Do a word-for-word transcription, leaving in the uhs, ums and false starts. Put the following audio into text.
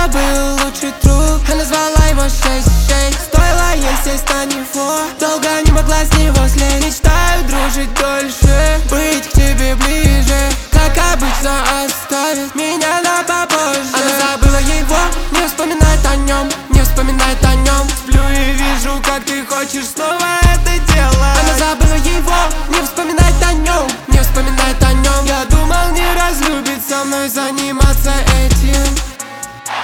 был лучший друг. Она звала его шесть шесть. Стоило ей сесть на него, долго не могла с него слезть.